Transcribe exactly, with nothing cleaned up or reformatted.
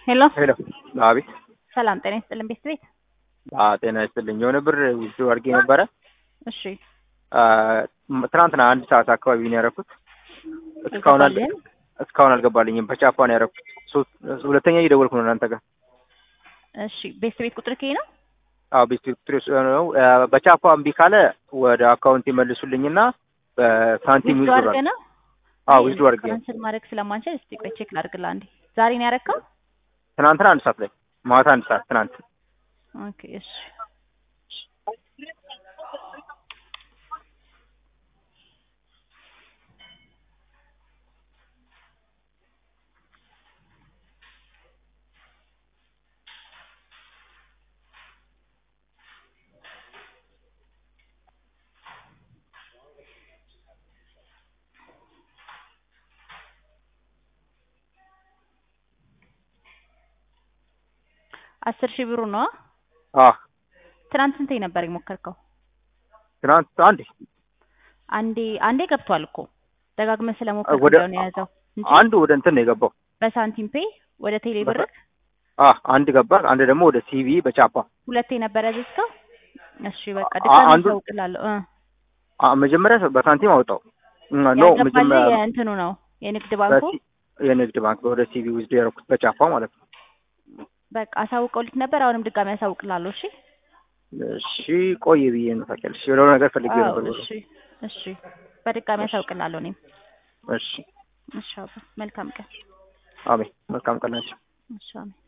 ሄሎ ሄሎ አቤት። ሰላም ጤና ይስጥልን ቤት ቤት አዎ ጤና ይስጥልኝ። የሆነ ብር ውስጥ አድርጌ ነበረ። እሺ ትናንትና አንድ ሰዓት አካባቢ ነው ያደረኩት። እስካሁን አል እስካሁን አልገባልኝም። በቻፓ ነው ያደረኩት። ሶስት ሁለተኛ እየደወልኩ ነው እናንተ ጋር። እሺ ቤት ቤት ቁጥር ከይ ነው? አዎ ቤት ቤት ቁጥር ነው። በቻፓ እምቢ ካለ ወደ አካውንት ይመልሱልኝና በሳንቲም ዊዝድሮ ይዙራል። አድርገና አዎ ዊዝድሮ አድርጌ ካንሰል ማድረግ ስለማንችል እስቲ ቆይ ቼክ ላድርግልህ አንዴ። ዛሬ ነው ያረካው? ትናንትና አንድ ሰዓት ላይ ማታ አንድ ሰዓት ትናንት። ኦኬ እሺ አስር ሺህ ብሩ ነው? አዎ ትናንት ስንት ነበር የሞከርከው? ትናንት አንዴ አንዴ አንዴ ገብቷል እኮ ደጋግመህ ስለሞከርከው ነው የያዘው እንጂ አንዱ ወደ እንትን ነው የገባው በሳንቲም ፔይ ወደ ቴሌ ብር። አዎ አንድ ገባ፣ አንድ ደግሞ ወደ ሲቪ በቻፓ ሁለቴ ነበር ያዘዝከው? እሺ በቃ ድጋሚ ታውቅላለሁ እ አ መጀመሪያ በሳንቲም አወጣው ነው መጀመሪያ የእንትኑ ነው የንግድ ባንኩ የንግድ ባንክ ወደ ሲቪ ውስጥ ያደረኩት በቻፓ ማለት ነው። በቃ አሳውቀውልኝ ነበር። አሁንም ድጋሚ አሳውቅላለሁ። እሺ እሺ ቆይ ብዬ ነው ታውቂያለሽ። የሆነ ነገር ፈልጌ ነበር። እሺ እሺ በድጋሚ አሳውቅላለሁ እኔም። እሺ እሺ መልካም ቀን። አሜን። መልካም ቀን። እሺ አሜን።